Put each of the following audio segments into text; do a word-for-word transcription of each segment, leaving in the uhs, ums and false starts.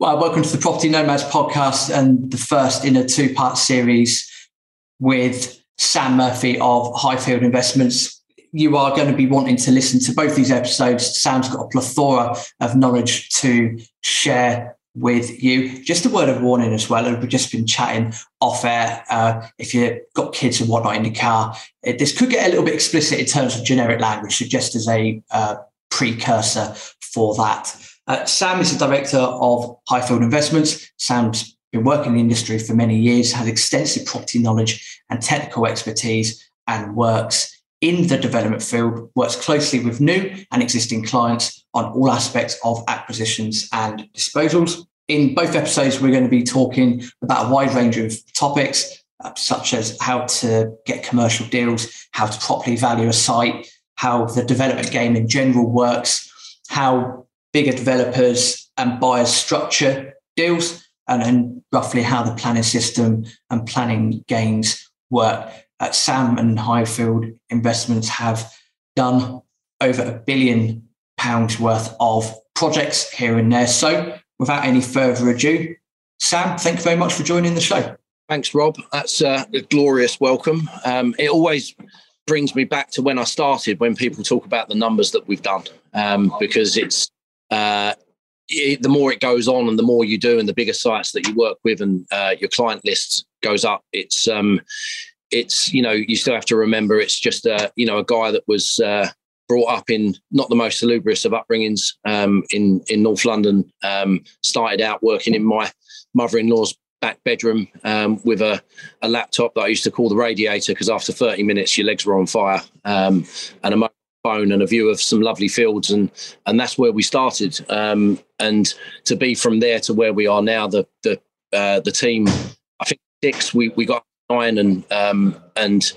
Well, welcome to the Property Nomads podcast and the first in a two-part series with Sam Murphy of Highfield Investments. You are going to be wanting to listen to both these episodes. Sam's got a plethora of knowledge to share with you. Just a word of warning as well, we've just been chatting off air. Uh, if you've got kids and whatnot in the car, it, this could get a little bit explicit in terms of generic language, so just as a uh, precursor for that. Uh, Sam is the director of Highfield Investments. Sam's been working in the industry for many years, has extensive property knowledge and technical expertise, and works in the development field, works closely with new and existing clients on all aspects of acquisitions and disposals. In both episodes, we're going to be talking about a wide range of topics, uh, such as how to get commercial deals, how to properly value a site, how the development game in general works, how bigger developers and buyers structure deals, and then roughly how the planning system and planning gains work. Uh, Sam and Highfield Investments have done over a billion pounds worth of projects here and there. So without any further ado, Sam, thank you very much for joining the show. Thanks, Rob. That's uh, a glorious welcome. Um, it always brings me back to when I started, when people talk about the numbers that we've done, um, because it's uh, it, the more it goes on and the more you do and the bigger sites that you work with and uh, your client list goes up, it's um, it's, you know, you still have to remember it's just, uh, you know, a guy that was uh, brought up in not the most salubrious of upbringings um, in, in North London, um, started out working in my mother-in-law's back bedroom um, with a, a laptop that I used to call the radiator, because after thirty minutes, your legs were on fire, um, and a mobile phone and a view of some lovely fields. And, and that's where we started. Um, and to be from there to where we are now, the, the, uh, the team, I think six, we, we got nine and, um, and,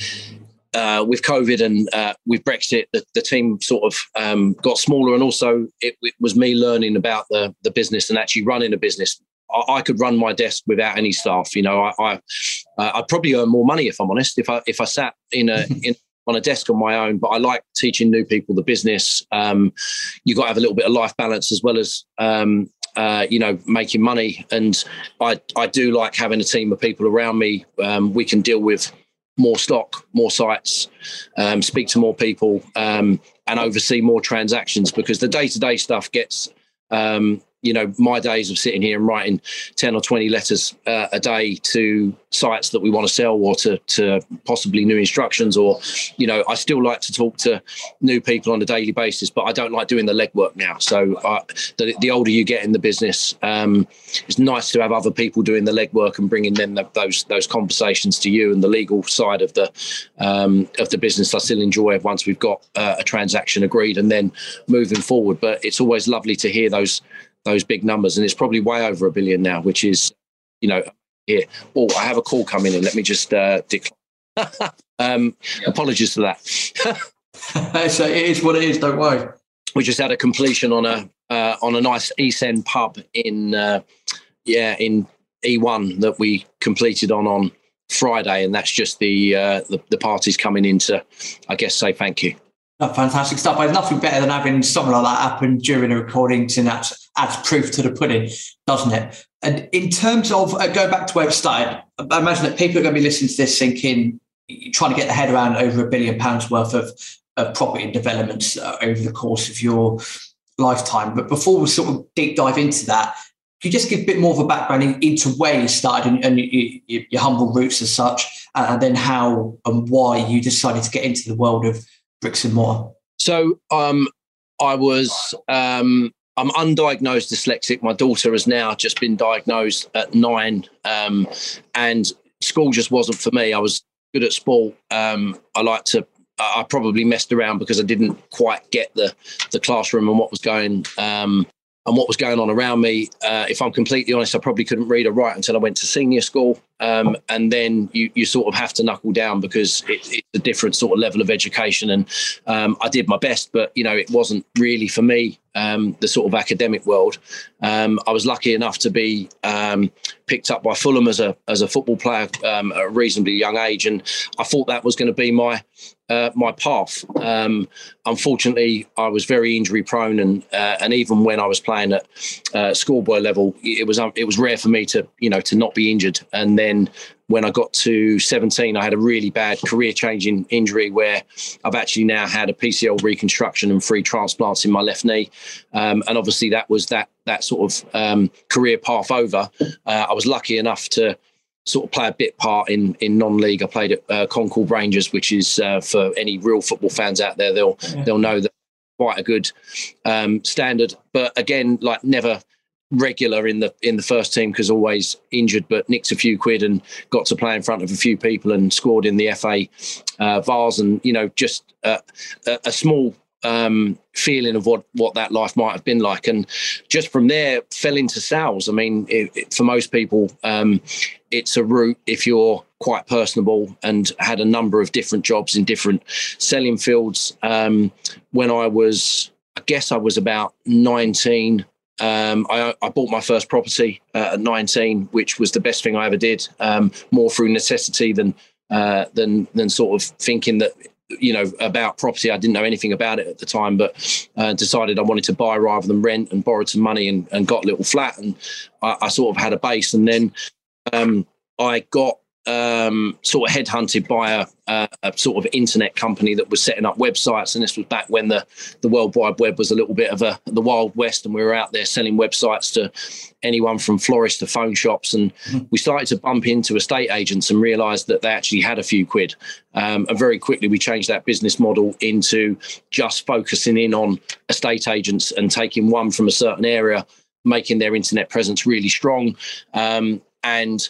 uh, with COVID and, uh, with Brexit, the, the team sort of, um, got smaller. And also it, it was me learning about the, the business and actually running a business. I, I could run my desk without any staff. You know, I, I, uh, I'd probably earn more money, if I'm honest, if I, if I sat in a, in, on a desk on my own, but I like teaching new people the business. Um, you've got to have a little bit of life balance as well as, um, uh, you know, making money. And I, I do like having a team of people around me. Um, we can deal with more stock, more sites, um, speak to more people, um, and oversee more transactions, because the day-to-day stuff gets, um, you know, my days of sitting here and writing ten or twenty letters uh, a day to sites that we want to sell, or to, to possibly new instructions, or, you know, I still like to talk to new people on a daily basis, but I don't like doing the legwork now. So uh, the, the older you get in the business, um, it's nice to have other people doing the legwork and bringing them the, those those conversations to you, and the legal side of the um, of the business I still enjoy once we've got uh, a transaction agreed and then moving forward. But it's always lovely to hear those those big numbers, and it's probably way over a billion now, which is, you know, here. Oh, I have a call coming in. Let me just uh, decline. um, yeah. Apologies for that. So it is what it is. Don't worry. We just had a completion on a uh, on a nice East End pub in uh, yeah in E one that we completed on on Friday, and that's just the uh, the, the parties coming in to, I guess, say thank you. Oh, fantastic stuff. There's nothing better than having something like that happen during a recording, and that's adds proof to the pudding, doesn't it? And in terms of uh, going back to where it started, I imagine that people are going to be listening to this thinking, trying to get their head around over a billion pounds worth of, of property and developments uh, over the course of your lifetime. But before we sort of deep dive into that, could you just give a bit more of a background in, into where you started and, and you, you, your humble roots as such, and then how and why you decided to get into the world of bricks and mortar? So um, I was, um, I'm undiagnosed dyslexic. My daughter has now just been diagnosed at nine, um, and school just wasn't for me. I was good at sport. Um, I like to, I probably messed around because I didn't quite get the, the classroom and what was going um, and what was going on around me. Uh, if I'm completely honest, I probably couldn't read or write until I went to senior school. Um, and then you, you sort of have to knuckle down because it, it's a different sort of level of education. And um, I did my best, but, you know, it wasn't really for me, um, the sort of academic world. Um, I was lucky enough to be um, picked up by Fulham as a as a football player um, at a reasonably young age. And I thought that was going to be my uh, my path. Um, unfortunately, I was very injury prone, and uh, and even when I was playing at uh, schoolboy level, it was um, it was rare for me to you know to not be injured. And then when I got to seventeen, I had a really bad career changing injury where I've actually now had a P C L reconstruction and three transplants in my left knee. Um, and obviously that was that that sort of um, career path over. Uh, I was lucky enough to sort of play a bit part in in non-league. I played at uh, Concord Rangers, which is uh, for any real football fans out there, they'll yeah. they'll know that quite a good um, standard. But again, like never regular in the in the first team because always injured, but nicked a few quid and got to play in front of a few people and scored in the F A uh, Vars, and you know just uh, a, a small um, feeling of what what that life might have been like. And just from there fell into sales. I mean, it, it, for most people, um, it's a route if you're quite personable, and had a number of different jobs in different selling fields. Um, when I was, I guess I was about nineteen. Um, I, I bought my first property uh, at nineteen, which was the best thing I ever did. Um, more through necessity than uh, than than sort of thinking that you know about property. I didn't know anything about it at the time, but uh, decided I wanted to buy rather than rent, and borrowed some money and, and got a little flat, and I, I sort of had a base. And then um, I got um, sort of headhunted by a, a, a sort of internet company that was setting up websites. And this was back when the, the World Wide Web was a little bit of a the Wild West, and we were out there selling websites to anyone from florists to phone shops. And mm-hmm. we started to bump into estate agents and realised that they actually had a few quid. Um, and very quickly we changed that business model into just focusing in on estate agents and taking one from a certain area, making their internet presence really strong. Um, and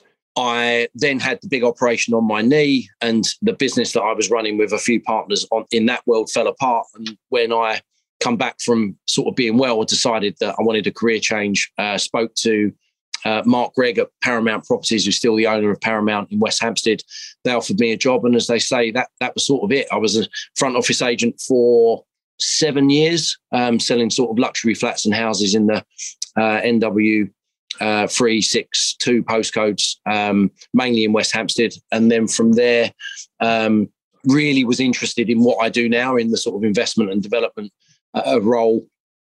I then had the big operation on my knee, and the business that I was running with a few partners on in that world fell apart. And when I come back from sort of being well, I decided that I wanted a career change. Uh, spoke to uh, Mark Gregg at Paramount Properties, who's still the owner of Paramount in West Hampstead. They offered me a job, and as they say, that that was sort of it. I was a front office agent for seven years, um, selling sort of luxury flats and houses in the uh, N W Uh, three, six, two postcodes, um, mainly in West Hampstead. And then from there, um, really was interested in what I do now in the sort of investment and development uh, role.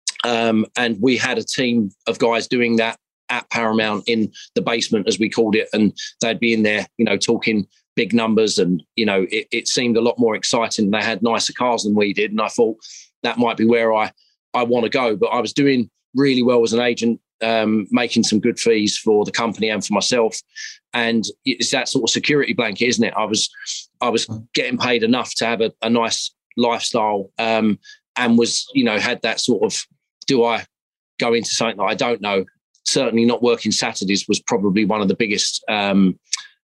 Um, and we had a team of guys doing that at Paramount in the basement, as we called it. And they'd be in there, you know, talking big numbers. And, you know, it, it seemed a lot more exciting. They had nicer cars than we did. And I thought that might be where I, I want to go. But I was doing really well as an agent, Um, making some good fees for the company and for myself, and it's that sort of security blanket, isn't it? I was, I was getting paid enough to have a, a nice lifestyle, um, and was, you know, had that sort of, do I go into something that I don't know? Certainly not working Saturdays was probably one of the biggest um,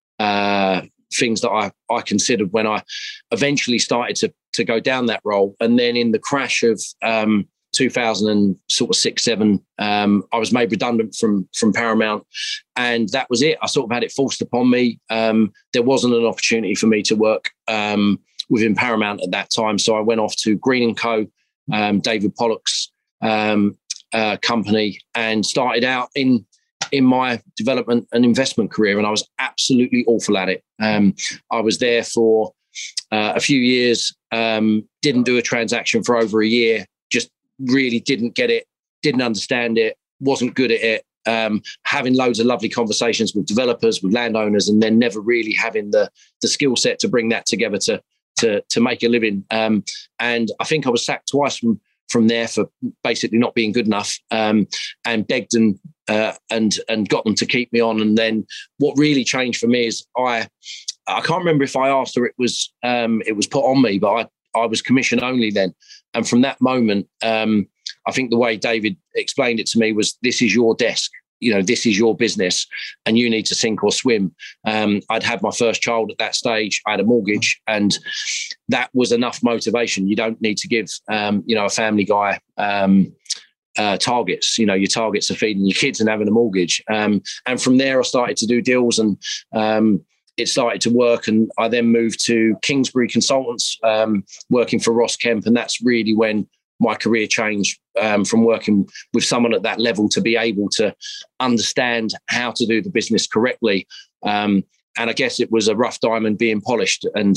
uh, things that I, I considered when I eventually started to to go down that role. And then in the crash of um, two thousand six, seven, um, I was made redundant from from Paramount, and that was it. I sort of had it forced upon me. Um, there wasn't an opportunity for me to work um, within Paramount at that time, so I went off to Green and Co, um, David Pollock's um, uh, company, and started out in in my development and investment career. And I was absolutely awful at it. Um, I was there for uh, a few years, um, didn't do a transaction for over a year. Just really didn't get it, didn't understand it, wasn't good at it, um, having loads of lovely conversations with developers, with landowners, and then never really having the the skill set to bring that together to to to make a living. Um, and I think I was sacked twice from from there for basically not being good enough, um, and begged and uh, and and got them to keep me on. And then what really changed for me is I I can't remember if I asked or it was um, it was put on me, but I I was commission only then. And from that moment, um, I think the way David explained it to me was, this is your desk, you know, this is your business, and you need to sink or swim. Um, I'd had my first child at that stage. I had a mortgage, and that was enough motivation. You don't need to give, um, you know, a family guy um, uh, targets. You know, your targets are feeding your kids and having a mortgage. Um, and from there, I started to do deals, and um, it started to work. And I then moved to Kingsbury Consultants, um, working for Ross Kemp. And that's really when my career changed, um, from working with someone at that level to be able to understand how to do the business correctly. Um, and I guess it was a rough diamond being polished. And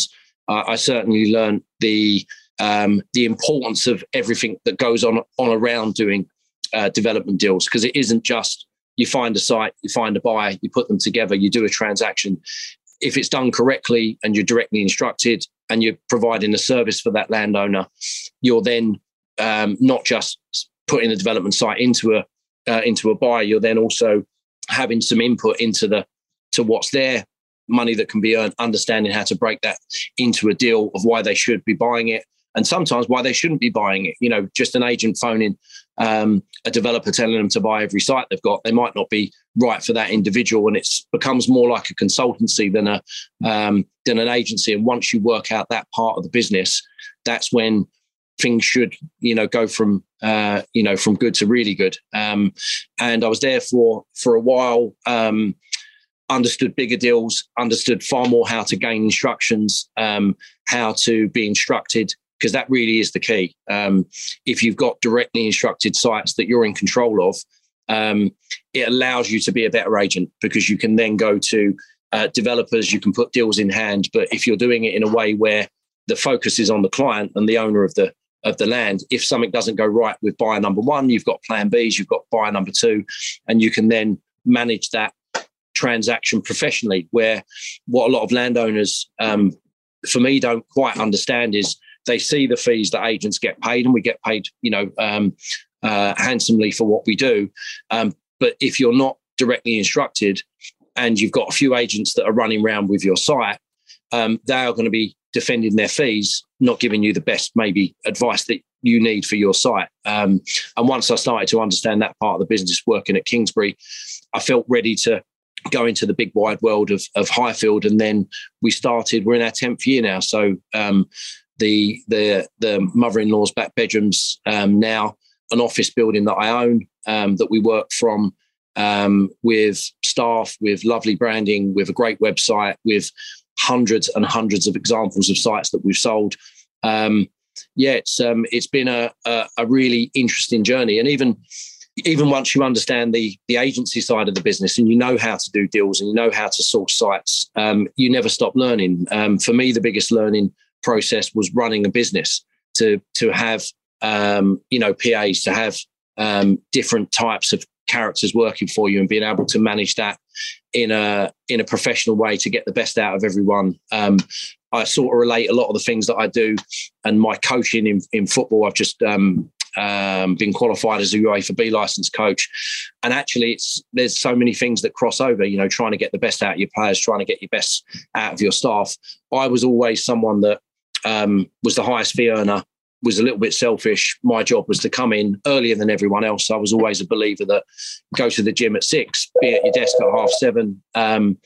uh, I certainly learned the um, the importance of everything that goes on on around doing uh, development deals, because it isn't just you find a site, you find a buyer, you put them together, you do a transaction. If it's done correctly and you're directly instructed and you're providing a service for that landowner, you're then um, not just putting a development site into a uh, into a buyer, you're then also having some input into the to what's there, money that can be earned, understanding how to break that into a deal of why they should be buying it, and sometimes why they shouldn't be buying it. You know, just an agent phoning um, a developer telling them to buy every site they've got, they might not be right for that individual, and it becomes more like a consultancy than a um, than an agency. And once you work out that part of the business, that's when things should, you know, go from uh, you know from good to really good. Um, and I was there for for a while. Um, understood bigger deals, understood far more how to gain instructions, um, how to be instructed, because that really is the key. Um, if you've got directly instructed sites that you're in control of, um, it allows you to be a better agent, because you can then go to uh, developers, you can put deals in hand. But if you're doing it in a way where the focus is on the client and the owner of the of the land, if something doesn't go right with buyer number one, you've got plan Bs, you've got buyer number two, and you can then manage that transaction professionally. Where what a lot of landowners, um, for me, don't quite understand is they see the fees that agents get paid, and we get paid, you know, um, uh, handsomely for what we do. Um, but if you're not directly instructed and you've got a few agents that are running around with your site, um, they are going to be defending their fees, not giving you the best maybe advice that you need for your site. Um, and once I started to understand that part of the business working at Kingsbury, I felt ready to go into the big wide world of, of Highfield. And then we started, we're in our tenth year now. So um, the the the mother-in-law's back bedrooms, um, now an office building that I own, um, that we work from, um, with staff, with lovely branding, with a great website, with hundreds and hundreds of examples of sites that we've sold. Um, yeah, it's um, it's been a, a a really interesting journey. And even even once you understand the the agency side of the business and you know how to do deals and you know how to source sites, um, you never stop learning. Um, for me, the biggest learning process was running a business, to to have um, you know P As, to have um, different types of characters working for you, and being able to manage that in a in a professional way to get the best out of everyone. Um, I sort of relate a lot of the things that I do and my coaching in, in football. I've just um, um, been qualified as a UEFA B licensed coach, and actually, it's there's so many things that cross over. You know, trying to get the best out of your players, trying to get your best out of your staff. I was always someone that um, was the highest fee earner, was a little bit selfish. My job was to come in earlier than everyone else. I was always a believer that go to the gym at six, be at your desk at half seven, um,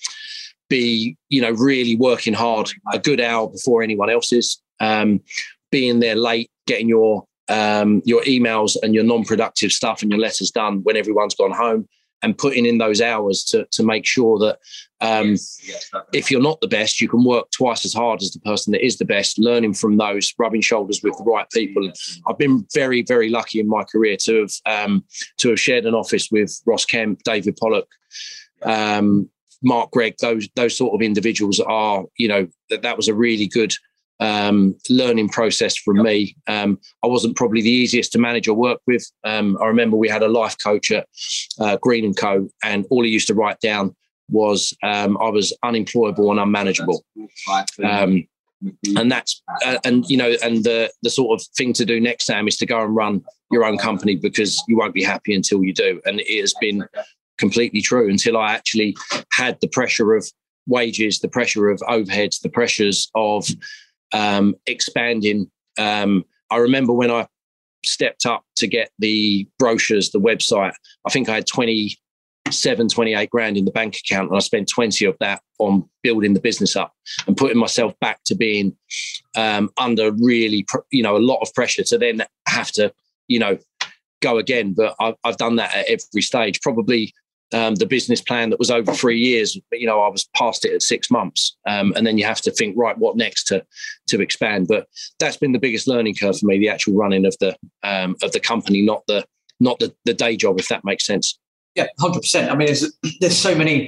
be, you know, really working hard a good hour before anyone else is, um, being there late, getting your um, your emails and your non-productive stuff and your letters done when everyone's gone home, and putting in those hours to to make sure that um, yes, yes, if you're not the best, you can work twice as hard as the person that is the best, learning from those, rubbing shoulders with the right people. I've been very, very lucky in my career to have um, to have shared an office with Ross Kemp, David Pollock, um, Mark Gregg. Those those sort of individuals are, you know, that that was a really good um, learning process from me. Um, I wasn't probably the easiest to manage or work with. Um, I remember we had a life coach at uh, Green and Co, and all he used to write down was um, I was unemployable and unmanageable. Um, and that's, uh, and, you know, and the, the sort of thing to do next, Sam, is to go and run your own company, because you won't be happy until you do. And it has been completely true until I actually had the pressure of wages, the pressure of overheads, the pressures of um, expanding. Um, I remember when I stepped up to get the brochures, the website, I think I had twenty-seven, twenty-eight grand in the bank account, and I spent twenty of that on building the business up and putting myself back to being um, under really, you know, a lot of pressure to then have to, you know, go again. But I've, I've done that at every stage. Probably um, the business plan that was over three years, but, you know, I was past it at six months. Um, and then you have to think, right, what next to to expand? But that's been the biggest learning curve for me, the actual running of the um, of the company, not the not the, the day job, if that makes sense. Yeah, one hundred percent. I mean, there's, there's so many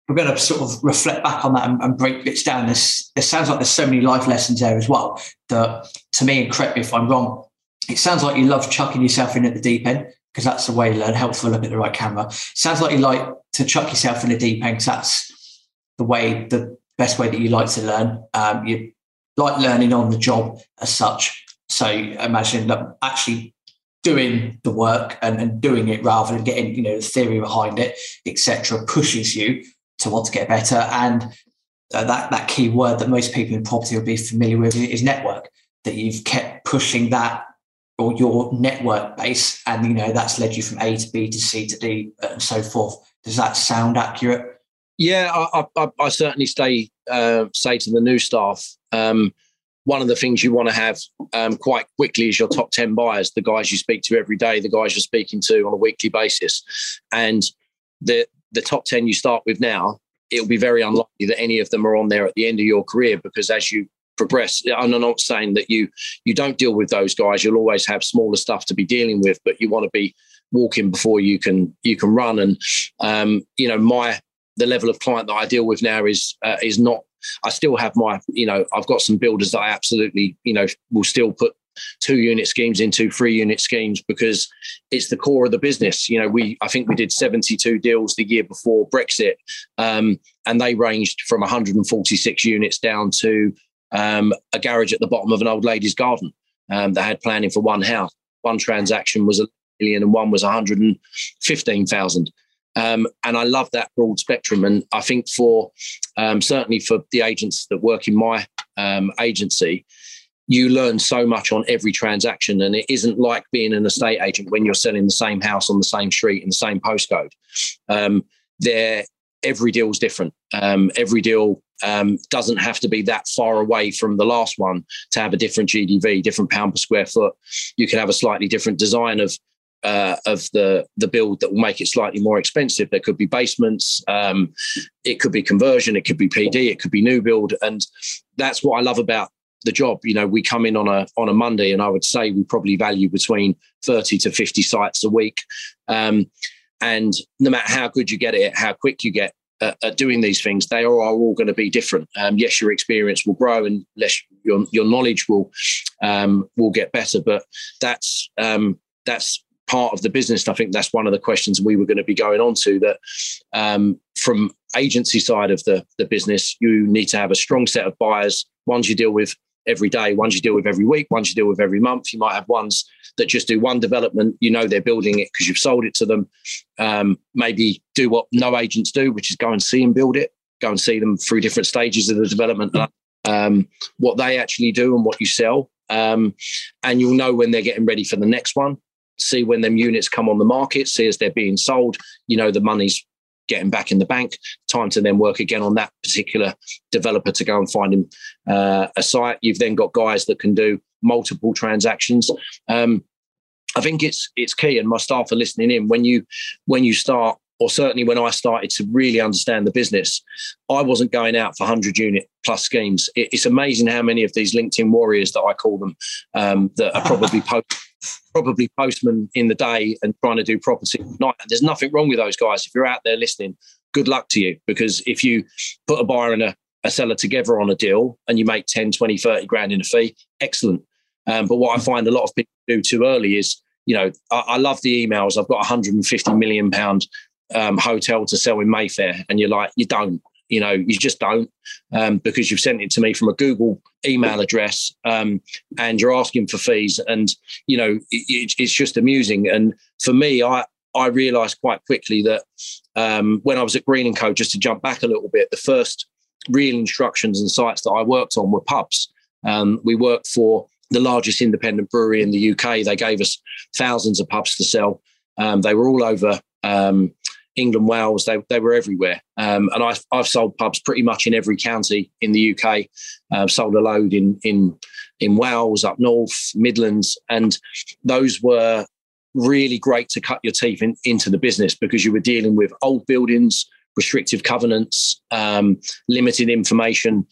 we're going to sort of reflect back on that and, and break bits down. This it sounds like there's so many life lessons there as well that, to me, and correct me if I'm wrong, it sounds like you love chucking yourself in at the deep end because that's the way to learn. Helpful, look at the right camera. Sounds like you like to chuck yourself in the deep end because that's the way, the best way that you like to learn. Um, you like learning on the job as such. So imagine that actually doing the work and, and doing it rather than getting, you know, the theory behind it, et cetera, pushes you to want to get better. And uh, that, that key word that most people in property will be familiar with is network, that you've kept pushing that or your network base. And, you know, that's led you from A to B to C to D and so forth. Does that sound accurate? Yeah, I, I, I certainly stay, uh, say to the new staff, um, one of the things you want to have um, quite quickly is your top ten buyers, the guys you speak to every day, the guys you're speaking to on a weekly basis. And the the top ten you start with now, it'll be very unlikely that any of them are on there at the end of your career, because as you progress, I'm not saying that you you don't deal with those guys. You'll always have smaller stuff to be dealing with, but you want to be walking before you can you can run. And um, you know, my the level of client that I deal with now is uh, is not. I still have my, you know, I've got some builders that I absolutely, you know, will still put two unit schemes into three unit schemes because it's the core of the business. You know, we, I think we did seventy-two deals the year before Brexit, um, and they ranged from one hundred forty-six units down to um, a garage at the bottom of an old lady's garden um, that had planning for one house. One transaction was a million and one was one hundred fifteen thousand. Um, and I love that broad spectrum. And I think for um, certainly for the agents that work in my um, agency, you learn so much on every transaction. And it isn't like being an estate agent when you're selling the same house on the same street in the same postcode. Um, there, every deal is different. Um, every deal um, doesn't have to be that far away from the last one to have a different G D V, different pound per square foot. You can have a slightly different design of Uh, of the the build that will make it slightly more expensive. There could be basements, um, it could be conversion, it could be P D, it could be new build, and that's what I love about the job. You know, we come in on a on a Monday, and I would say we probably value between thirty to fifty sites a week. Um, and no matter how good you get at it, how quick you get at, at doing these things, they are, are all going to be different. Um, yes, your experience will grow, and less your your knowledge will um, will get better. But that's um, that's part of the business. I think that's one of the questions we were going to be going on to, that um, from agency side of the, the business, you need to have a strong set of buyers, ones you deal with every day, ones you deal with every week, ones you deal with every month. You might have ones that just do one development, you know they're building it because you've sold it to them. Um, maybe do what no agents do, which is go and see and build it, go and see them through different stages of the development, um, what they actually do and what you sell. Um, and you'll know when they're getting ready for the next one. See when them units come on the market, see as they're being sold, you know, the money's getting back in the bank, time to then work again on that particular developer to go and find him uh, a site. You've then got guys that can do multiple transactions. Um, I think it's it's key, and my staff are listening in. When you when you start, or certainly when I started to really understand the business, I wasn't going out for one hundred unit plus schemes. It, it's amazing how many of these LinkedIn warriors that I call them um, that are probably post, probably postmen in the day and trying to do property at night. And there's nothing wrong with those guys. If you're out there listening, good luck to you, because if you put a buyer and a, a seller together on a deal and you make ten, twenty, thirty grand in a fee, excellent. Um, but what I find a lot of people do too early is, you know, I, I love the emails. I've got a one hundred fifty million pound um, hotel to sell in Mayfair. And you're like, you don't. You know, you just don't, um, because you've sent it to me from a Google email address, um, and you're asking for fees. And, you know, it, it's just amusing. And for me, I, I realised quite quickly that um, when I was at Green and Co, just to jump back a little bit, the first real instructions and sites that I worked on were pubs. Um, we worked for the largest independent brewery in the U K. They gave us thousands of pubs to sell. Um, they were all over um, England, Wales, they they were everywhere. Um, and I've, I've sold pubs pretty much in every county in the U K. I've uh, sold a load in, in, in Wales, up north, Midlands. And those were really great to cut your teeth in, into the business, because you were dealing with old buildings, restrictive covenants, um, limited information.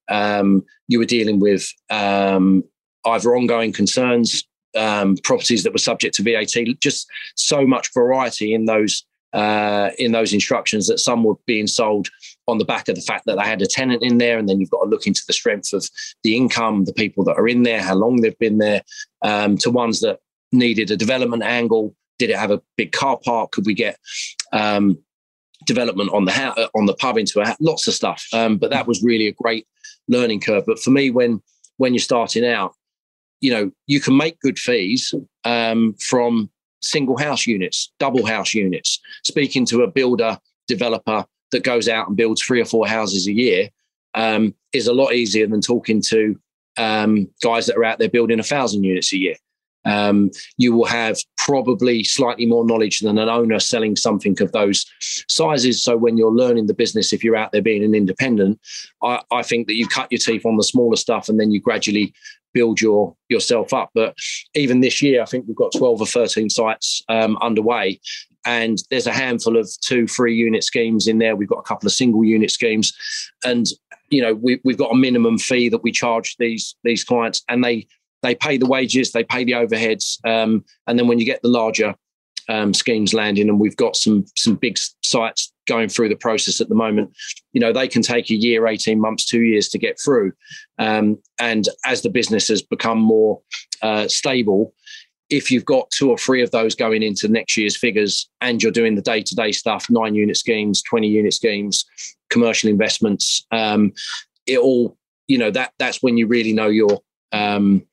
Um, you were dealing with um, either ongoing concerns, um, properties that were subject to V A T, just so much variety in those uh, in those instructions that some were being sold on the back of the fact that they had a tenant in there, and then you've got to look into the strength of the income, the people that are in there, how long they've been there, um, to ones that needed a development angle. Did it have a big car park? Could we get um, development on the ha- on the pub into a ha- lots of stuff? Um, but that was really a great learning curve. But for me, when when you're starting out, you know, you can make good fees um, from single house units, double house units. Speaking to a builder developer that goes out and builds three or four houses a year um, is a lot easier than talking to um, guys that are out there building a thousand units a year. Um, you will have probably slightly more knowledge than an owner selling something of those sizes. So when you're learning the business, if you're out there being an independent, I, I think that you cut your teeth on the smaller stuff and then you gradually build your yourself up. But even this year, I think we've got twelve or thirteen sites um, underway, and there's a handful of two, three unit schemes in there. We've got a couple of single unit schemes, and you know we, we've got a minimum fee that we charge these these clients, and they they pay the wages, they pay the overheads, um, and then when you get the larger um, schemes landing, and we've got some some big sites going through the process at the moment, you know, they can take a year, eighteen months, two years to get through. Um, and as the business has become more uh, stable, if you've got two or three of those going into next year's figures and you're doing the day-to-day stuff, nine unit schemes, twenty unit schemes, commercial investments, um, it all, you know, that that's when you really know you're, um,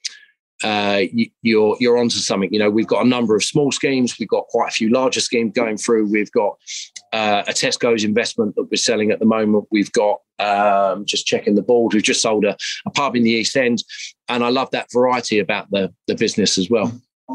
Uh, you, you're you're onto something. You know, we've got a number of small schemes. We've got quite a few larger schemes going through. We've got uh, a Tesco's investment that we're selling at the moment. We've got um, just checking the board. We've just sold a, a pub in the East End, and I love that variety about the the business as well.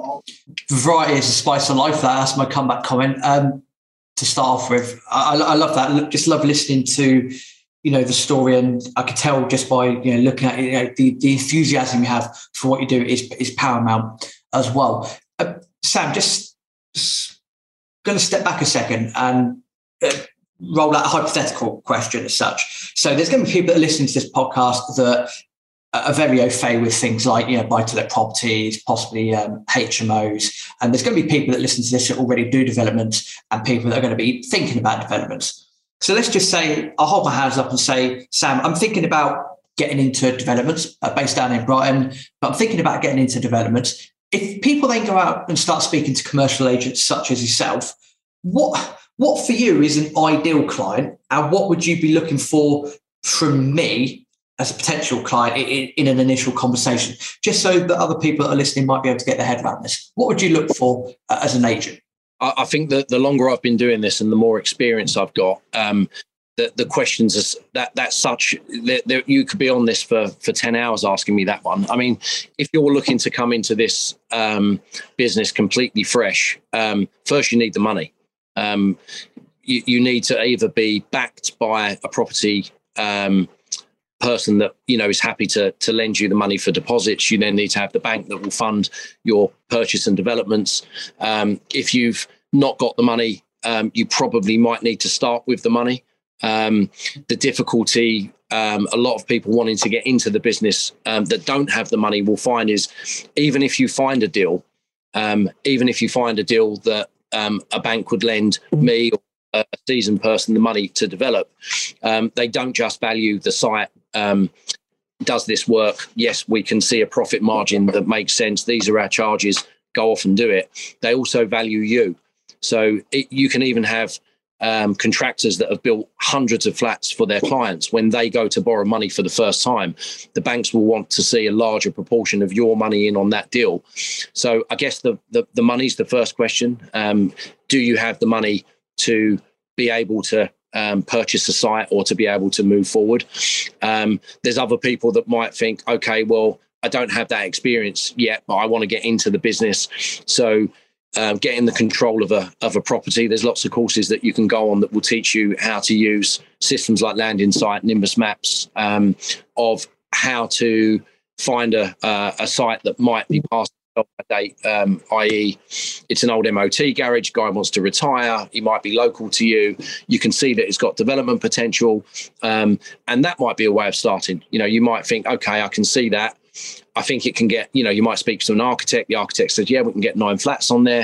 Variety is a spice of life. That's my comeback comment. Um, to start off with, I, I love that. Just love listening to, you know, the story, and I could tell just by, you know, looking at it, you know, the, the enthusiasm you have for what you do is is paramount as well. Uh, Sam, just, just going to step back a second and uh, roll out a hypothetical question as such. So there's going to be people that are listening to this podcast that are very au fait with things like, you know, buy-to-let properties, possibly um, H M Os, and there's going to be people that listen to this that already do developments, and people that are going to be thinking about developments. So let's just say, I'll hold my hands up and say, Sam, I'm thinking about getting into developments uh, based down in Brighton, but I'm thinking about getting into developments. If people then go out and start speaking to commercial agents such as yourself, what what for you is an ideal client, and what would you be looking for from me as a potential client in, in an initial conversation, just so that other people that are listening might be able to get their head around this? What would you look for uh, as an agent? I think that the longer I've been doing this and the more experience I've got, um, the, the questions are, that that's such that, that you could be on this for, for ten hours asking me that one. I mean, if you're looking to come into this um, business completely fresh, um, first you need the money. Um, you, you need to either be backed by a property um, person that, you know, is happy to to lend you the money for deposits. You then need to have the bank that will fund your purchase and developments. Um, if you've not got the money, um, you probably might need to start with the money. Um, the difficulty um, a lot of people wanting to get into the business um, that don't have the money will find is, even if you find a deal, um, even if you find a deal that um, a bank would lend me or a seasoned person the money to develop, um, they don't just value the site. Um, does this work? Yes, we can see a profit margin that makes sense. These are our charges. Go off and do it. They also value you. So it, you can even have um, contractors that have built hundreds of flats for their clients. When they go to borrow money for the first time, the banks will want to see a larger proportion of your money in on that deal. So I guess the the, the money's the first question. Um, do you have the money to be able to Um, purchase a site or to be able to move forward? Um, there's other people that might think, okay, well, I don't have that experience yet, but I want to get into the business. So um, getting the control of a of a property, there's lots of courses that you can go on that will teach you how to use systems like Land Insight, Nimbus Maps, um, of how to find a, a, a site that might be past a date, um, that is it's an old M O T garage, guy wants to retire, he might be local to you, you can see that it's got development potential, um, and that might be a way of starting. You know, you might think, okay, I can see that, I think it can get, you know, you might speak to an architect, the architect says, yeah, we can get nine flats on there,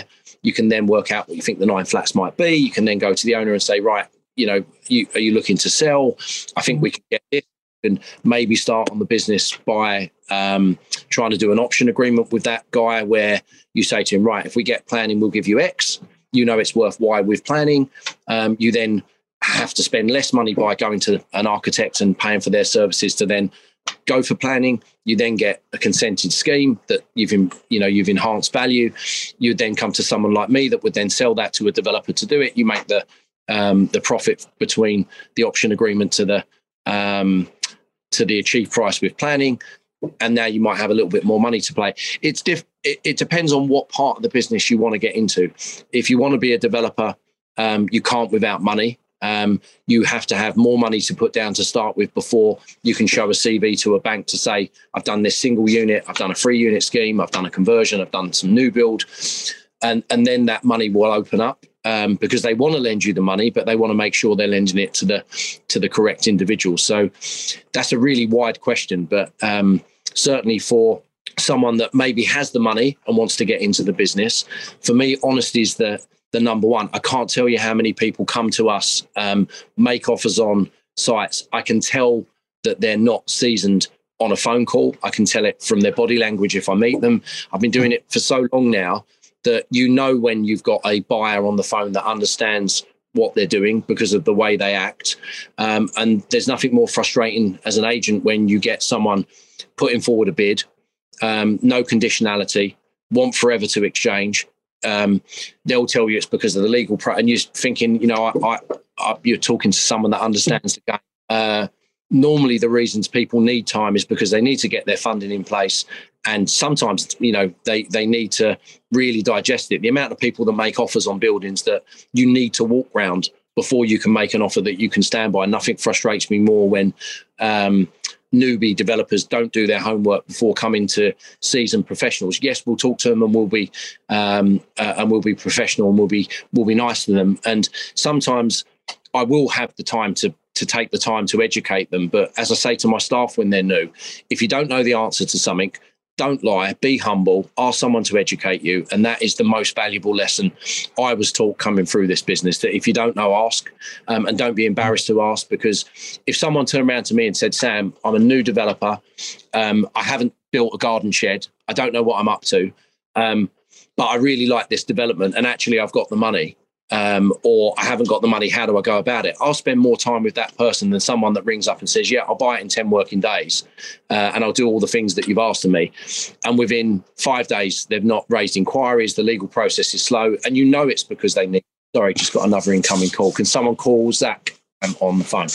You can then work out what you think the nine flats might be. You can then go to the owner and say, right, you know, you, are you looking to sell? I think we can get this. And maybe start on the business by um, trying to do an option agreement with that guy where you say to him, right, if we get planning, we'll give you X. You know it's worth Y with planning. Um, you then have to spend less money by going to an architect and paying for their services to then go for planning. You then get a consented scheme that you've, you know, you've enhanced value. You then come to someone like me that would then sell that to a developer to do it. You make the um, the profit between the option agreement to the um, to the achieved price with planning, and now you might have a little bit more money to play. It's diff- it, it depends on what part of the business you want to get into. If you want to be a developer, um, you can't without money. Um, you have to have more money to put down to start with before you can show a C V to a bank to say, I've done this single unit, I've done a three unit scheme, I've done a conversion, I've done some new build. And, and then that money will open up um, because they want to lend you the money, but they want to make sure they're lending it to the to the correct individual. So that's a really wide question, but um, certainly for someone that maybe has the money and wants to get into the business, for me, honesty is the the number one. I can't tell you how many people come to us, um, make offers on sites. I can tell that they're not seasoned on a phone call. I can tell it from their body language if I meet them. I've been doing it for so long now that you know when you've got a buyer on the phone that understands what they're doing because of the way they act. Um, and there's nothing more frustrating as an agent when you get someone putting forward a bid, um, no conditionality, want forever to exchange. Um, they'll tell you it's because of the legal pro- and you're thinking, you know, I, I, I, you're talking to someone that understands the game. Uh, normally the reasons people need time is because they need to get their funding in place. And sometimes, you know, they, they need to really digest it. The amount of people that make offers on buildings that you need to walk around before you can make an offer that you can stand by. Nothing frustrates me more when um, newbie developers don't do their homework before coming to seasoned professionals. Yes, we'll talk to them and we'll be um, uh, and we'll be professional and we'll be we'll be nice to them. And sometimes I will have the time to to take the time to educate them. But as I say to my staff when they're new, if you don't know the answer to something, don't lie, be humble, ask someone to educate you. And that is the most valuable lesson I was taught coming through this business, that if you don't know, ask, um, and don't be embarrassed to ask. Because if someone turned around to me and said, Sam, I'm a new developer, um, I haven't built a garden shed, I don't know what I'm up to, um, but I really like this development and actually I've got the money. Um, or I haven't got the money, how do I go about it? I'll spend more time with that person than someone that rings up and says, yeah, I'll buy it in ten working days uh, and I'll do all the things that you've asked of me. And within five days, they've not raised inquiries, the legal process is slow, and you know it's because they need... Sorry, just got another incoming call. Can someone call Zach um, on the phone?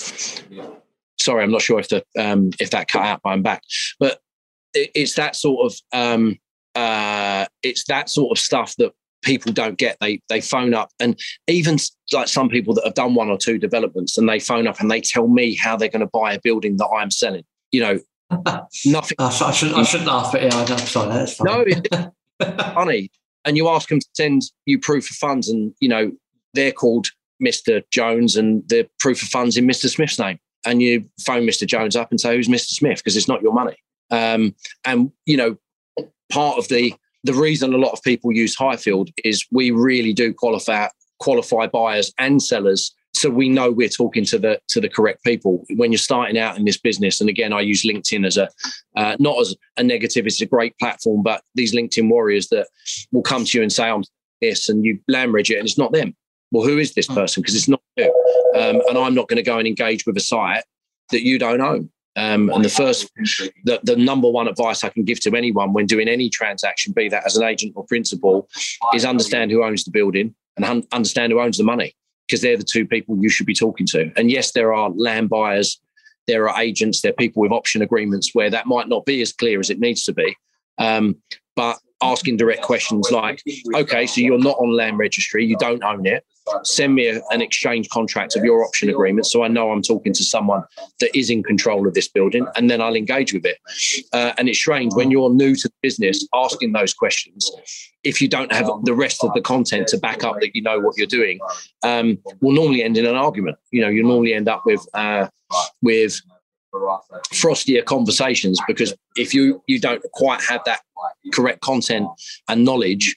Sorry, I'm not sure if the um, if that cut out, but I'm back. But it, it's that sort of um, uh, it's that sort of stuff that people don't get. They they phone up, and even like some people that have done one or two developments, and they phone up and they tell me how they're going to buy a building that I'm selling. You know, nothing. I, sh- I shouldn't. I shouldn't laugh, but yeah, I'm sorry. That's funny. No, it's funny. And you ask them to send you proof of funds, and you know they're called Mister Jones, and the proof of funds in Mister Smith's name. And you phone Mister Jones up and say, "Who's Mister Smith?" Because it's not your money. Um, and you know, part of the The reason a lot of people use Highfield is we really do qualify qualify buyers and sellers, so we know we're talking to the to the correct people. When you're starting out in this business, and again, I use LinkedIn as a uh, not as a negative, it's a great platform, but these LinkedIn warriors that will come to you and say, "I'm this," and you language it, and it's not them. Well, who is this person? Because it's not you, um, and I'm not going to go and engage with a site that you don't own. Um, and the first, the, the number one advice I can give to anyone when doing any transaction, be that as an agent or principal, is understand who owns the building and un- understand who owns the money, because they're the two people you should be talking to. And yes, there are land buyers, there are agents, there are people with option agreements where that might not be as clear as it needs to be. Um, but asking direct questions like, okay, so you're not on land registry, you don't own it. Send me a, an exchange contract of your option agreement so I know I'm talking to someone that is in control of this building, and then I'll engage with it. Uh, and it's strange when you're new to the business asking those questions, if you don't have the rest of the content to back up that you know what you're doing, um, will normally end in an argument. You know, you normally end up with uh, with frostier conversations, because if you you don't quite have that correct content and knowledge,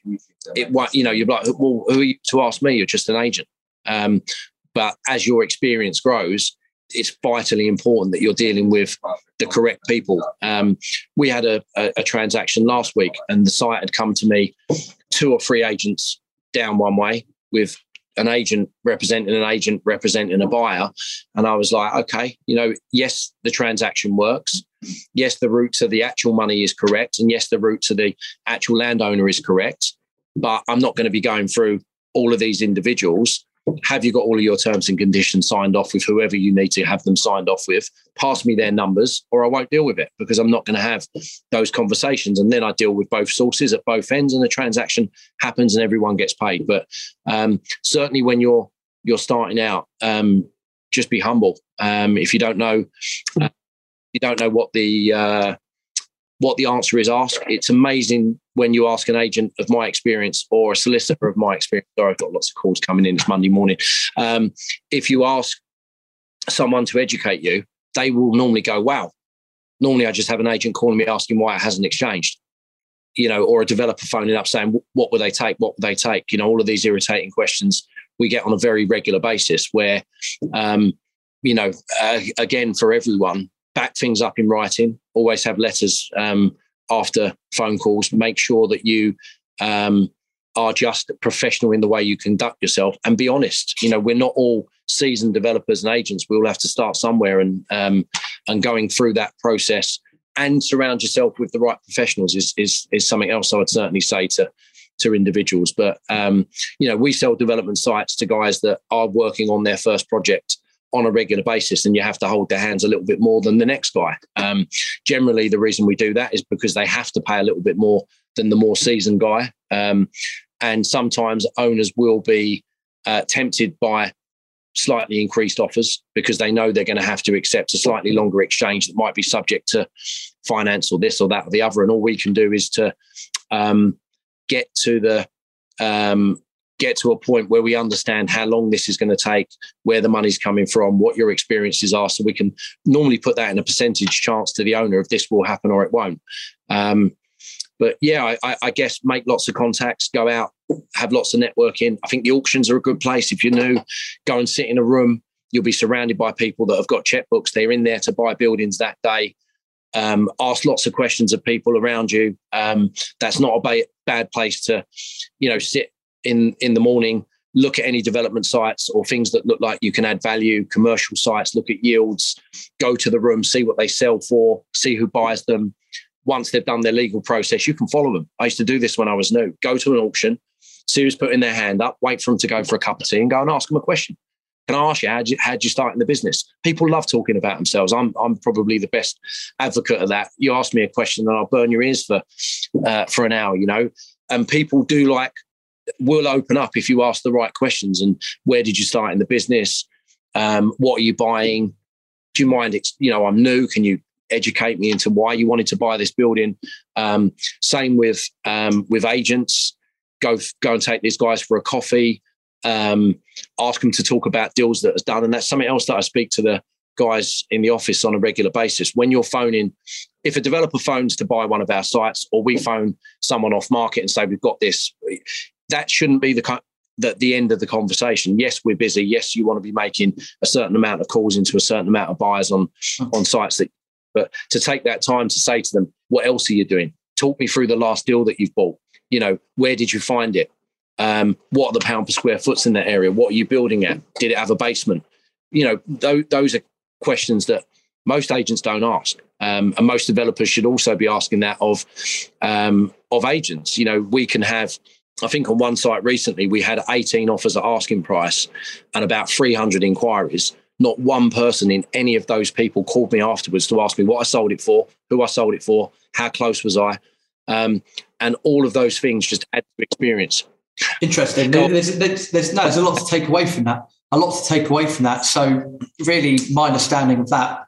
it you know, you're like, well, who are you to ask me? You're just an agent. Um, but as your experience grows, it's vitally important that you're dealing with the correct people. Um, we had a, a, a transaction last week, and the site had come to me, two or three agents down one way, with an agent representing an agent representing a buyer. And I was like, okay, you know, yes, the transaction works. Yes, the route to the actual money is correct. And yes, the route to the actual landowner is correct. But I'm not going to be going through all of these individuals. Have you got all of your terms and conditions signed off with whoever you need to have them signed off with? Pass me their numbers, or I won't deal with it, because I'm not going to have those conversations. And then I deal with both sources at both ends, and the transaction happens and everyone gets paid. But um, certainly when you're you're starting out, um, just be humble. Um, if you don't know, uh, you don't know what the uh, what the answer is, ask. It's amazing when you ask an agent of my experience or a solicitor of my experience. Sorry, I've got lots of calls coming in. It's Monday morning. Um, if you ask someone to educate you, they will normally go, wow, normally I just have an agent calling me asking why it hasn't exchanged, you know, or a developer phoning up saying, what would they take? What would they take? You know, all of these irritating questions we get on a very regular basis where, um, you know, uh, again, for everyone, back things up in writing, always have letters um, after phone calls, make sure that you um, are just professional in the way you conduct yourself, and be honest. You know, we're not all seasoned developers and agents. We all have to start somewhere, and um, and going through that process and surround yourself with the right professionals is is is something else I would certainly say to to individuals. But, um, you know, we sell development sites to guys that are working on their first project on a regular basis, and you have to hold their hands a little bit more than the next guy. Um, generally, the reason we do that is because they have to pay a little bit more than the more seasoned guy. Um, and sometimes owners will be uh, tempted by slightly increased offers because they know they're going to have to accept a slightly longer exchange that might be subject to finance or this or that or the other. And all we can do is to um, get to the um, get to a point where we understand how long this is going to take, where the money's coming from, what your experiences are, so we can normally put that in a percentage chance to the owner if this will happen or it won't. Um, but yeah, I, I guess make lots of contacts, go out, have lots of networking. I think the auctions are a good place. If you're new, go and sit in a room. You'll be surrounded by people that have got checkbooks. They're in there to buy buildings that day. Um, ask lots of questions of people around you. Um, that's not a ba- bad place to, you know, sit in in the morning, look at any development sites or things that look like you can add value, commercial sites, look at yields, go to the room, see what they sell for, see who buys them. Once they've done their legal process, you can follow them. I used to do this when I was new. Go to an auction, see who's putting their hand up, wait for them to go for a cup of tea and go and ask them a question. Can I ask you, how'd you, how'd you start in the business? People love talking about themselves. I'm I'm probably the best advocate of that. You ask me a question and I'll burn your ears for uh, for an hour, you know. And people do like, will open up if you ask the right questions. And where did you start in the business? Um, what are you buying? Do you mind? It's, you know, I'm new. Can you educate me into why you wanted to buy this building? Um, same with um, with agents. Go go and take these guys for a coffee. Um, ask them to talk about deals that is done. And that's something else that I speak to the guys in the office on a regular basis. When you're phoning, if a developer phones to buy one of our sites, or we phone someone off market and say, we've got this, that shouldn't be the, the, the end of the conversation. Yes, we're busy. Yes, you want to be making a certain amount of calls into a certain amount of buyers on, on sites. That, but to take that time to say to them, what else are you doing? Talk me through the last deal that you've bought. You know, where did you find it? Um, what are the pound per square foots in that area? What are you building at? Did it have a basement? You know, th- those are questions that most agents don't ask. Um, and most developers should also be asking that of, um, of agents. You know, we can have, I think on one site recently, we had eighteen offers at asking price and about three hundred inquiries. Not one person in any of those people called me afterwards to ask me what I sold it for, who I sold it for, how close was I? Um, and all of those things just add to experience. Interesting. There's, there's, there's, no, there's a lot to take away from that. A lot to take away from that. So really my understanding of that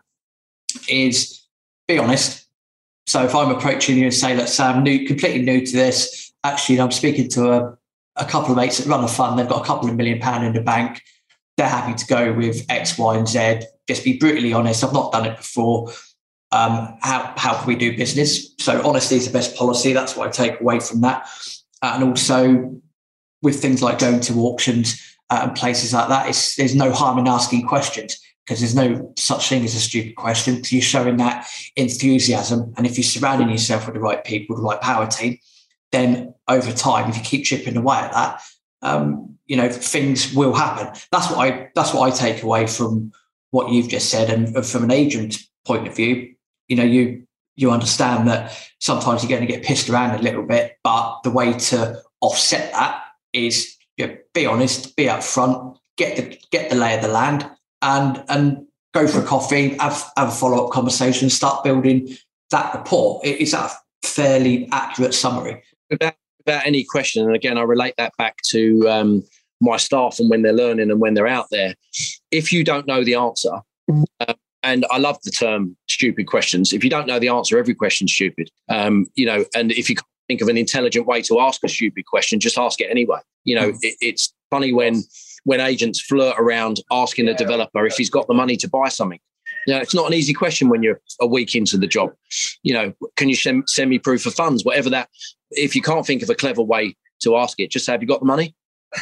is, be honest. So if I'm approaching you and say, let's say I'm new, completely new to this, actually I'm speaking to a, a couple of mates that run a fund, they've got a couple of million pound in the bank, they're happy to go with X, Y, and Z. Just be brutally honest. I've not done it before. Um, how how can we do business? So honesty is the best policy. That's what I take away from that. and also with things like going to auctions uh, and places like that, it's, there's no harm in asking questions, because there's no such thing as a stupid question, because you're showing that enthusiasm. And if you're surrounding yourself with the right people, the right power team, then over time, if you keep chipping away at that, um, you know, things will happen. That's what I that's what I take away from what you've just said. And from an agent point of view, you know, you you understand that sometimes you're going to get pissed around a little bit, but the way to offset that is, you know, be honest, be upfront, get the get the lay of the land, and and go for a coffee, have, have a follow-up conversation, start building that rapport. Is that a fairly accurate summary? Without, without any question, and again, I relate that back to um, my staff and when they're learning and when they're out there. If you don't know the answer, uh, and I love the term stupid questions, if you don't know the answer, every question's stupid. Um, you know, and if you can't think of an intelligent way to ask a stupid question, just ask it anyway. You know, it, it's funny when when agents flirt around asking a developer if he's got the money to buy something. You know, it's not an easy question when you're a week into the job. You know, can you send, send me proof of funds, whatever that. If you can't think of a clever way to ask it, just say, have you got the money?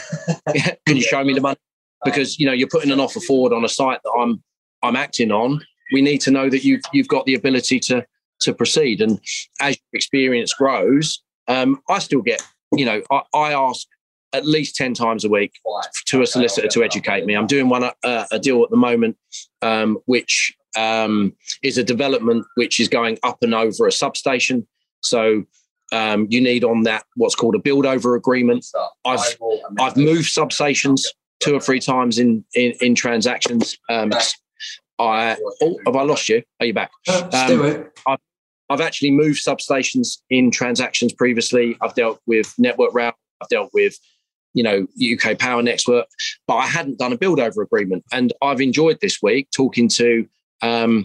Can you show me the money? Because, you know, you're putting an offer forward on a site that I'm I'm acting on. We need to know that you've you've got the ability to to proceed. And as your experience grows, um, I still get, you know, I, I ask at least ten times a week to a solicitor to educate me. I'm doing one uh, a deal at the moment, um, which um, is a development which is going up and over a substation. So um, you need on that what's called a build over agreement. I've I've moved substations two or three times in in, in transactions. Um, I oh, have I lost you? Are you back? Um, do it. I've, I've actually moved substations in transactions previously. I've dealt with Network Rail. I've dealt with, you know, U K Power Network, but I hadn't done a build over agreement. And I've enjoyed this week talking to um,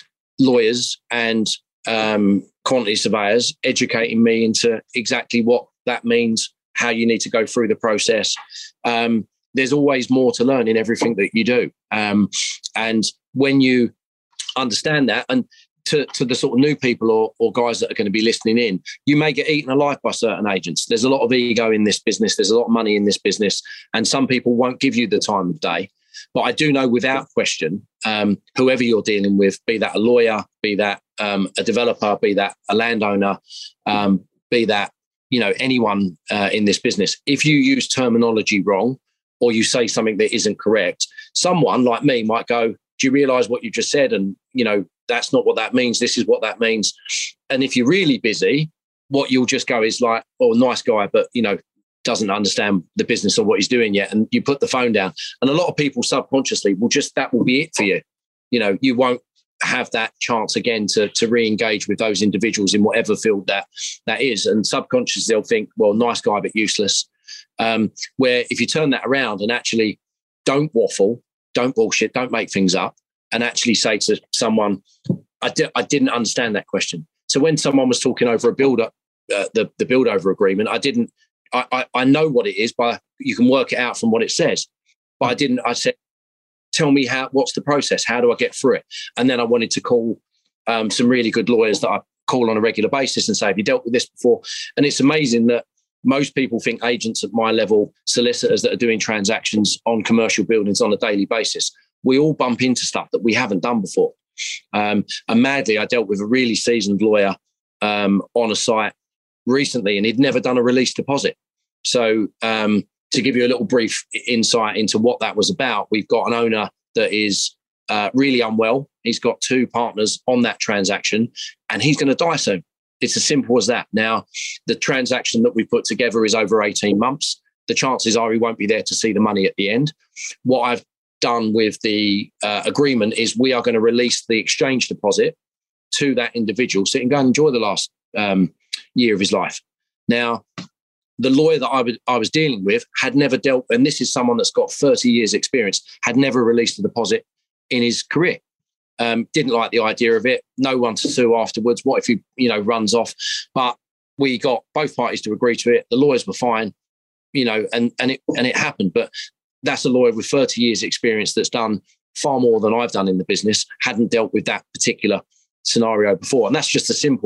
lawyers and um, quantity surveyors, educating me into exactly what that means, how you need to go through the process. Um, there's always more to learn in everything that you do. Um, and when you understand that, and to, to the sort of new people or, or guys that are going to be listening in, you may get eaten alive by certain agents. There's a lot of ego in this business. There's a lot of money in this business. And some people won't give you the time of day. But I do know without question, um, whoever you're dealing with, be that a lawyer, be that um, a developer, be that a landowner, um, be that, you know, anyone uh, in this business, if you use terminology wrong or you say something that isn't correct, someone like me might go, do you realise what you just said? And, you know, that's not what that means. This is what that means. And if you're really busy, what you'll just go is like, oh, nice guy, but, you know, doesn't understand the business or what he's doing yet. And you put the phone down. And a lot of people subconsciously will just, that will be it for you. You know, you won't have that chance again to, to re-engage with those individuals in whatever field that that is. And subconsciously they'll think, well, nice guy, but useless. Um, where if you turn that around and actually don't waffle, don't bullshit, don't make things up, and actually say to someone, I, di- I didn't understand that question. So when someone was talking over a build up, uh, the, the build over agreement, I didn't, I, I, I know what it is, but you can work it out from what it says. But I didn't, I said, tell me how, what's the process? How do I get through it? And then I wanted to call um, some really good lawyers that I call on a regular basis and say, have you dealt with this before? And it's amazing that most people think agents at my level, solicitors that are doing transactions on commercial buildings on a daily basis, we all bump into stuff that we haven't done before. Um, and madly, I dealt with a really seasoned lawyer um, on a site recently, and he'd never done a release deposit. So um, to give you a little brief insight into what that was about, we've got an owner that is uh, really unwell. He's got two partners on that transaction, and he's going to die soon. It's as simple as that. Now, the transaction that we put together is over eighteen months. The chances are he won't be there to see the money at the end. What I've done with the uh, agreement is we are going to release the exchange deposit to that individual so he can go and enjoy the last um, year of his life. Now, the lawyer that I, would, I was dealing with had never dealt, and this is someone that's got thirty years experience, had never released a deposit in his career. Um, didn't like the idea of it. No one to sue afterwards. What if he, you know, runs off? But we got both parties to agree to it. The lawyers were fine, you know, and and it and it happened. But that's a lawyer with thirty years experience that's done far more than I've done in the business, hadn't dealt with that particular scenario before. And that's just a simple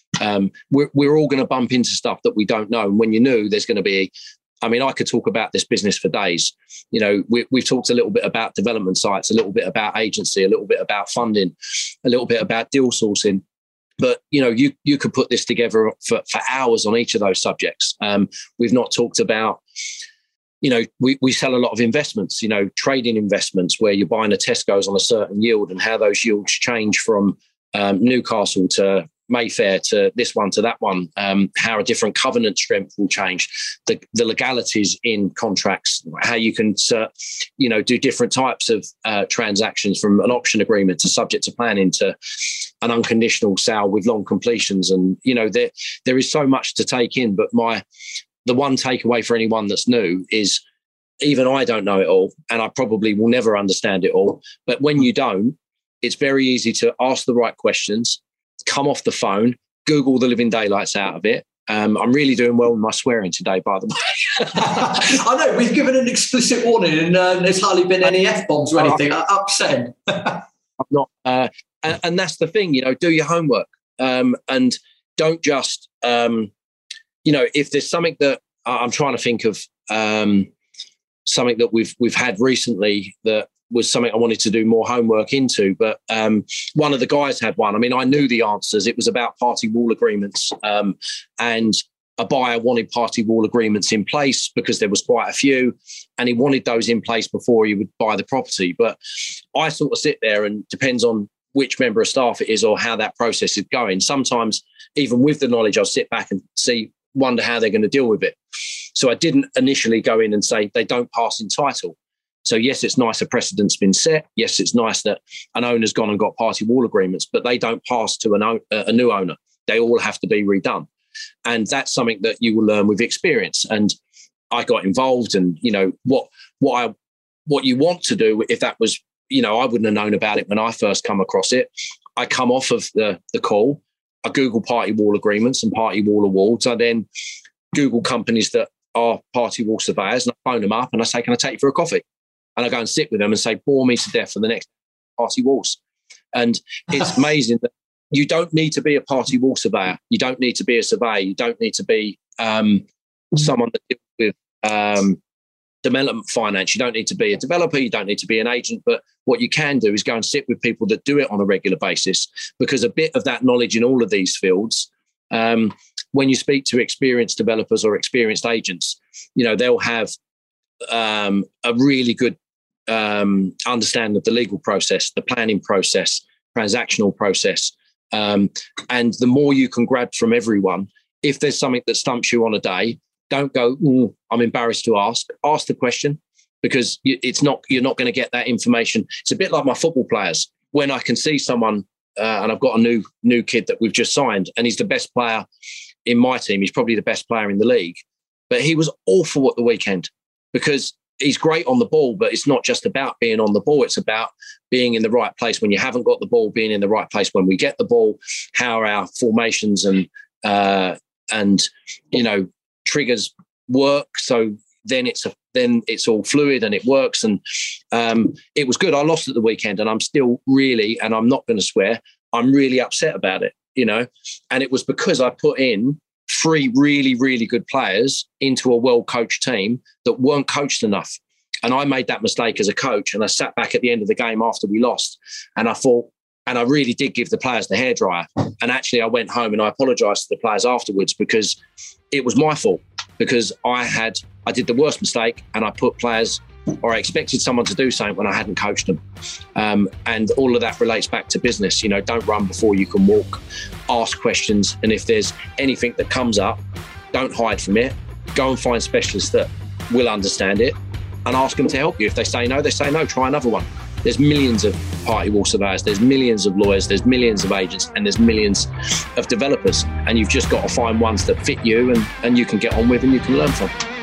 Um, we're, we're all going to bump into stuff that we don't know. And when you're new, there's going to be, I mean, I could talk about this business for days. You know, we, we've talked a little bit about development sites, a little bit about agency, a little bit about funding, a little bit about deal sourcing. But, you know, you you could put this together for, for hours on each of those subjects. Um, we've not talked about, you know, we, we sell a lot of investments, you know, trading investments where you're buying a Tesco's on a certain yield and how those yields change from um, Newcastle to Mayfair to this one to that one, um, how a different covenant strength will change, the, the legalities in contracts, how you can, uh, you know, do different types of uh, transactions from an option agreement to subject to planning to an unconditional sale with long completions. And, you know, there there is so much to take in. But my the one takeaway for anyone that's new is even I don't know it all, and I probably will never understand it all. But when you don't, it's very easy to ask the right questions, come off the phone, Google the living daylights out of it. Um, I'm really doing well with my swearing today, by the way. I know, we've given an explicit warning and uh, there's hardly been any F-bombs or anything. Uh, upsetting. I'm not, uh, and, and that's the thing, you know, do your homework um, and don't just, um, you know, if there's something that I'm trying to think of, um, something that we've we've had recently that was something I wanted to do more homework into. But um, one of the guys had one. I mean, I knew the answers. It was about party wall agreements. Um, and a buyer wanted party wall agreements in place because there was quite a few. And he wanted those in place before he would buy the property. But I sort of sit there and depends on which member of staff it is or how that process is going. Sometimes, even with the knowledge, I'll sit back and see, wonder how they're going to deal with it. So I didn't initially go in and say they don't pass in title. So yes, it's nice a precedent's been set. Yes, it's nice that an owner's gone and got party wall agreements, but they don't pass to an o- a new owner. They all have to be redone. And that's something that you will learn with experience. And I got involved, and, you know, what what I what you want to do, if that was, you know, I wouldn't have known about it when I first come across it. I come off of the, the call, I Google party wall agreements and party wall awards. I then Google companies that are party wall surveyors, and I phone them up and I say, can I take you for a coffee? And I go and sit with them and say, bore me to death for the next party walls. And it's amazing that you don't need to be a party wall surveyor. You don't need to be a surveyor. You don't need to be um, someone that deals with um, development finance. You don't need to be a developer. You don't need to be an agent. But what you can do is go and sit with people that do it on a regular basis, because a bit of that knowledge in all of these fields, um, when you speak to experienced developers or experienced agents, you know, they'll have um, a really good um, understanding of the legal process, the planning process, transactional process. Um, and the more you can grab from everyone, if there's something that stumps you on a day, don't go, ooh, I'm embarrassed to ask. Ask the question, because it's not, you're not going to get that information. It's a bit like my football players. When I can see someone, uh, and I've got a new new kid that we've just signed, and he's the best player in my team. He's probably the best player in the league, but he was awful at the weekend because he's great on the ball, but it's not just about being on the ball. It's about being in the right place when you haven't got the ball, being in the right place when we get the ball, how our formations and, uh, and, you know, triggers work. So then it's a, then it's all fluid and it works. And um, it was good. I lost at the weekend, and I'm still really, and I'm not going to swear, I'm really upset about it, you know, and it was because I put in three really, really good players into a well-coached team that weren't coached enough. And I made that mistake as a coach, and I sat back at the end of the game after we lost, and I thought, and I really did give the players the hairdryer. And actually I went home and I apologised to the players afterwards, because it was my fault, because I had, I did the worst mistake, and I put players, or I expected someone to do something when I hadn't coached them. Um, and all of that relates back to business. You know, don't run before you can walk, ask questions. And if there's anything that comes up, don't hide from it. Go and find specialists that will understand it and ask them to help you. If they say no, they say no, try another one. There's millions of party wall surveyors, there's millions of lawyers, there's millions of agents, and there's millions of developers. And you've just got to find ones that fit you and, and you can get on with and you can learn from.